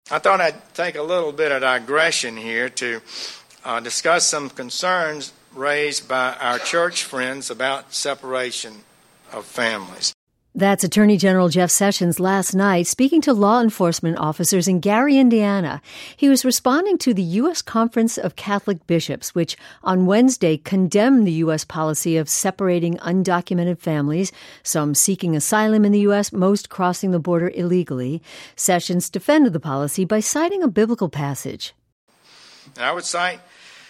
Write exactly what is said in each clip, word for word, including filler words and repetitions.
I thought I'd take a little bit of digression here to uh, discuss some concerns raised by our church friends about separation of families. That's Attorney General Jeff Sessions last night speaking to law enforcement officers in Gary, Indiana. He was responding to the U S Conference of Catholic Bishops, which on Wednesday condemned the U S policy of separating undocumented families, some seeking asylum in the U S, most crossing the border illegally. Sessions defended the policy by citing a biblical passage. I would cite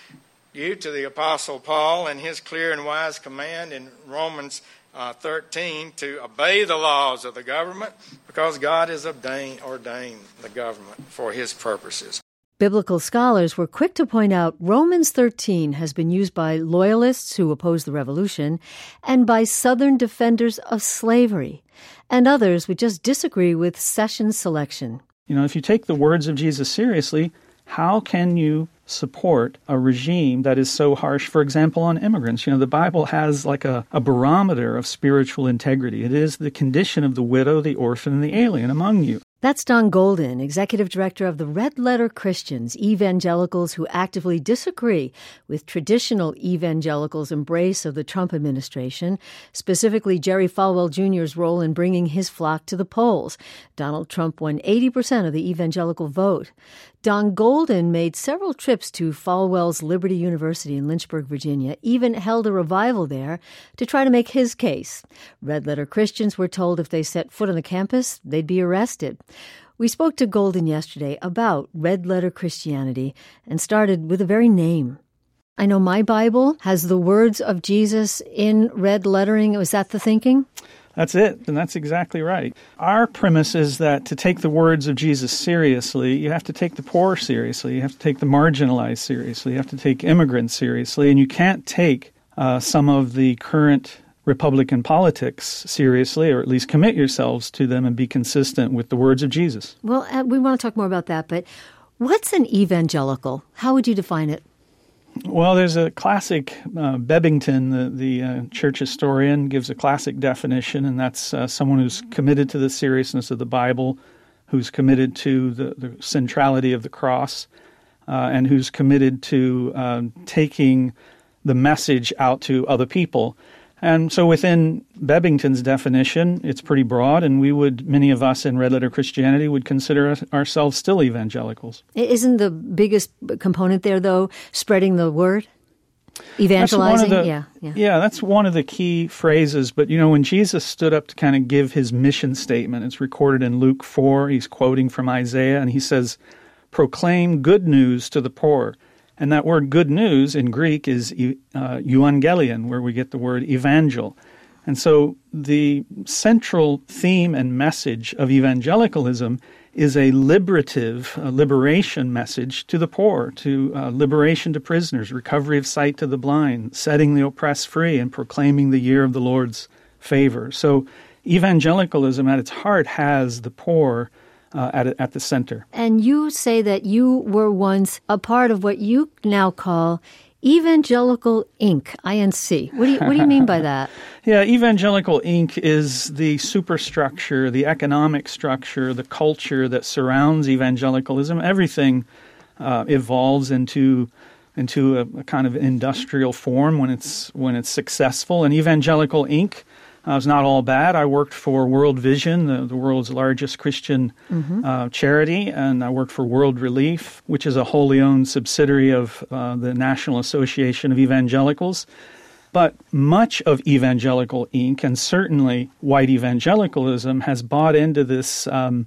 you to the Apostle Paul and his clear and wise command in Romans Uh, thirteen, to obey the laws of the government because God has ordained, ordained the government for his purposes. Biblical scholars were quick to point out Romans thirteen has been used by loyalists who oppose the revolution and by Southern defenders of slavery. And others would just disagree with Sessions' selection. You know, if you take the words of Jesus seriously, how can you support a regime that is so harsh, for example, on immigrants? You know, the Bible has like a, a barometer of spiritual integrity. It is the condition of the widow, the orphan, and the alien among you. That's Don Golden, executive director of the Red Letter Christians, evangelicals who actively disagree with traditional evangelicals' embrace of the Trump administration, specifically Jerry Falwell Junior's role in bringing his flock to the polls. Donald Trump won eighty percent of the evangelical vote. Don Golden made several trips to Falwell's Liberty University in Lynchburg, Virginia, even held a revival there to try to make his case. Red Letter Christians were told if they set foot on the campus, they'd be arrested. We spoke to Golden yesterday about Red Letter Christianity and started with the very name. I know my Bible has the words of Jesus in red lettering. Was that the thinking? That's it, and that's exactly right. Our premise is that to take the words of Jesus seriously, you have to take the poor seriously, you have to take the marginalized seriously, you have to take immigrants seriously, and you can't take uh, some of the current Republican politics seriously, or at least commit yourselves to them and be consistent with the words of Jesus. Well, uh, we want to talk more about that, but what's an evangelical? How would you define it? Well, there's a classic, uh, Bebbington, the, the uh, church historian, gives a classic definition, and that's uh, someone who's committed to the seriousness of the Bible, who's committed to the, the centrality of the cross, uh, and who's committed to uh, taking the message out to other people. And so within Bebbington's definition, it's pretty broad, and we would, many of us in Red Letter Christianity would consider ourselves still evangelicals. Isn't the biggest component there, though, spreading the word? Evangelizing? The, yeah, yeah. Yeah, that's one of the key phrases. But, you know, when Jesus stood up to kind of give his mission statement, it's recorded in Luke four, he's quoting from Isaiah, and he says, "Proclaim good news to the poor." And that word good news in Greek is uh, euangelion, where we get the word evangel. And so the central theme and message of evangelicalism is a liberative, a liberation message to the poor, to uh, liberation to prisoners, recovery of sight to the blind, setting the oppressed free, and proclaiming the year of the Lord's favor. So evangelicalism at its heart has the poor Uh, at at the center. And you say that you were once a part of what you now call Evangelical Incorporated, I N C. What do you, what do you mean by that? Yeah, Evangelical Incorporated is the superstructure, the economic structure, the culture that surrounds evangelicalism. Everything uh, evolves into into a, a kind of industrial form when it's when it's successful. And Evangelical Incorporated Uh, it's not all bad. I worked for World Vision, the, the world's largest Christian mm-hmm. uh, charity, and I worked for World Relief, which is a wholly owned subsidiary of uh, the National Association of Evangelicals. But much of Evangelical Incorporated, and certainly white evangelicalism, has bought into this um,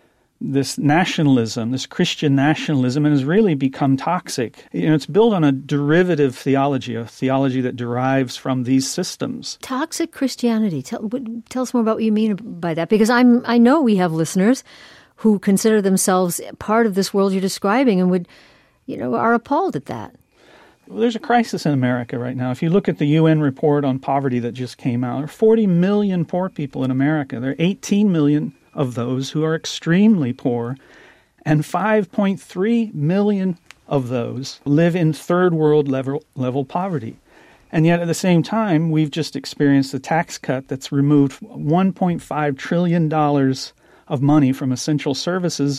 this nationalism, this Christian nationalism, and has really become toxic. You know, it's built on a derivative theology, a theology that derives from these systems. Toxic Christianity. Tell, tell us more about what you mean by that, because I'm I know we have listeners who consider themselves part of this world you're describing and would, you know, are appalled at that. Well, there's a crisis in America right now. If you look at the U N report on poverty that just came out, there are forty million poor people in America. There are eighteen million of those who are extremely poor, and five point three million of those live in third world level, level poverty. And yet at the same time, we've just experienced a tax cut that's removed one point five trillion dollars of money from essential services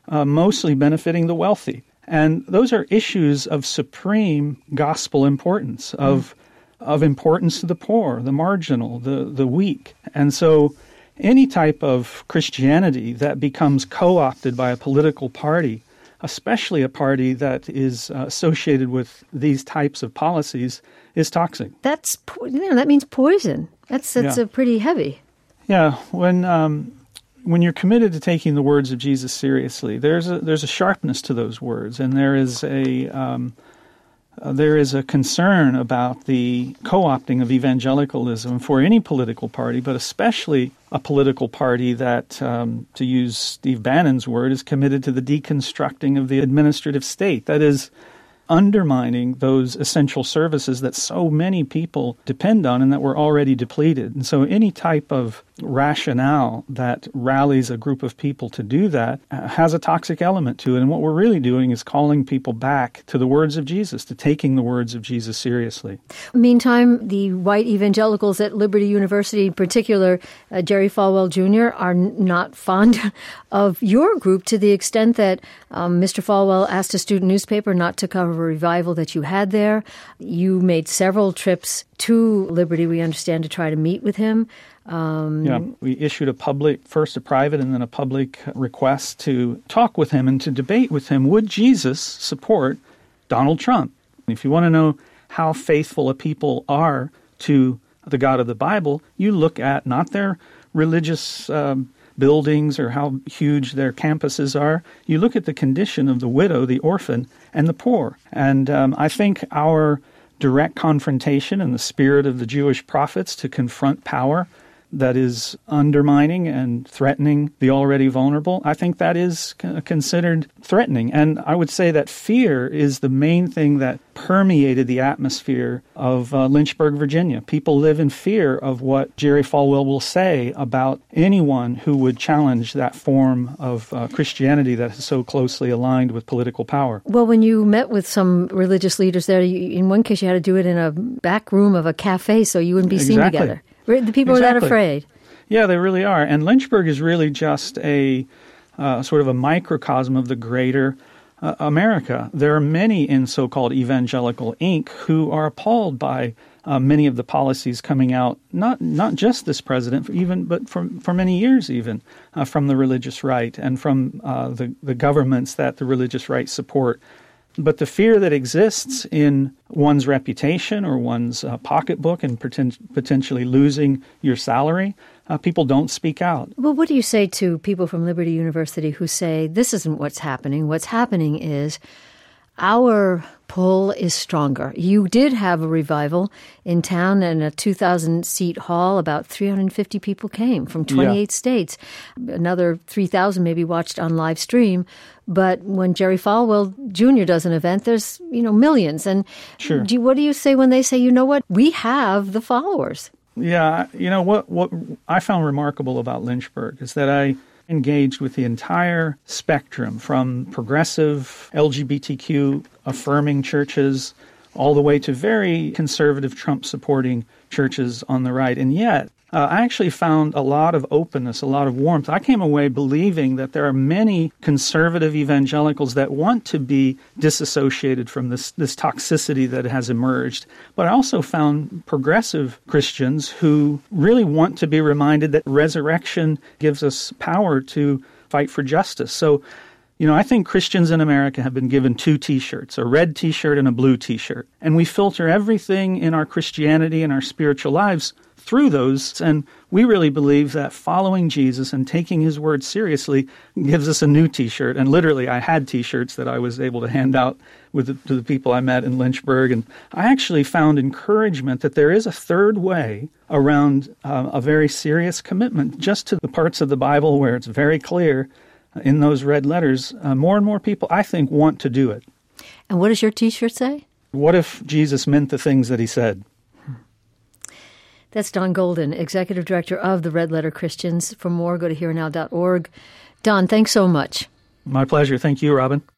uh, mostly benefiting the wealthy. And those are issues of supreme gospel importance, of mm. of importance to the poor, the marginal, the, the weak. And so any type of Christianity that becomes co-opted by a political party, especially a party that is uh, associated with these types of policies, is toxic. That's you know, that means poison. That's that's yeah. a pretty heavy. Yeah, when um, when you're committed to taking the words of Jesus seriously, there's a there's a sharpness to those words, and there is a um, uh, there is a concern about the co-opting of evangelicalism for any political party, but especially a political party that, um, to use Steve Bannon's word, is committed to the deconstructing of the administrative state. That is, undermining those essential services that so many people depend on and that were already depleted. And so any type of rationale that rallies a group of people to do that uh, has a toxic element to it. And what we're really doing is calling people back to the words of Jesus, to taking the words of Jesus seriously. Meantime, the white evangelicals at Liberty University, in particular, uh, Jerry Falwell Junior, are n- not fond of your group to the extent that um, Mister Falwell asked a student newspaper not to cover a revival that you had there. You made several trips to Liberty, we understand, to try to meet with him. Um, yeah, we issued a public, first a private and then a public request to talk with him and to debate with him. Would Jesus support Donald Trump? If you want to know how faithful a people are to the God of the Bible, you look at not their religious um, buildings or how huge their campuses are. You look at the condition of the widow, the orphan, and the poor. And um, I think our direct confrontation in the spirit of the Jewish prophets to confront power that is undermining and threatening the already vulnerable, I think that is considered threatening. And I would say that fear is the main thing that permeated the atmosphere of uh, Lynchburg, Virginia. People live in fear of what Jerry Falwell will say about anyone who would challenge that form of uh, Christianity that is so closely aligned with political power. Well, when you met with some religious leaders there, you, in one case you had to do it in a back room of a cafe so you wouldn't be seen Exactly. together. The people exactly. are that afraid. Yeah, they really are. And Lynchburg is really just a uh, sort of a microcosm of the greater uh, America. There are many in so-called Evangelical Incorporated who are appalled by uh, many of the policies coming out, not not just this president, even but for, for many years even, uh, from the religious right and from uh, the, the governments that the religious right support. But the fear that exists in one's reputation or one's uh, pocketbook and poten- potentially losing your salary, uh, people don't speak out. Well, what do you say to people from Liberty University who say, this isn't what's happening. What's happening is our pull is stronger. You did have a revival in town in a two thousand seat hall. About three hundred fifty people came from twenty-eight yeah. states. Another three thousand maybe watched on live stream. But when Jerry Falwell Junior does an event, there's, you know, millions. And sure. do, what do you say when they say, you know what, we have the followers? Yeah, you know, what, what I found remarkable about Lynchburg is that I engaged with the entire spectrum from progressive L G B T Q affirming churches all the way to very conservative Trump-supporting churches on the right. And yet, uh, I actually found a lot of openness, a lot of warmth. I came away believing that there are many conservative evangelicals that want to be disassociated from this, this toxicity that has emerged. But I also found progressive Christians who really want to be reminded that resurrection gives us power to fight for justice. So, you know, I think Christians in America have been given two T-shirts, a red T-shirt and a blue T-shirt. And we filter everything in our Christianity and our spiritual lives through those. And we really believe that following Jesus and taking his word seriously gives us a new T-shirt. And literally, I had T-shirts that I was able to hand out with the, to the people I met in Lynchburg. And I actually found encouragement that there is a third way around uh, a very serious commitment just to the parts of the Bible where it's very clear in those red letters. Uh, more and more people, I think, want to do it. And what does your T-shirt say? What if Jesus meant the things that he said? That's Don Golden, Executive Director of the Red Letter Christians. For more, go to here now dot org. Don, thanks so much. My pleasure. Thank you, Robin.